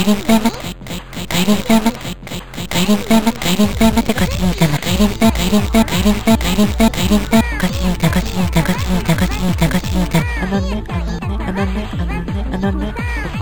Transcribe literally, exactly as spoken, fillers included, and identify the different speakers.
Speaker 1: 大連さんま大連さんま大連さんま大連さんまてかちんさま大連さん大連さん大連さん大連さん大連さんかちんさかちんさかちんさかちんさかちんさあのねあのねあのねあのねあのね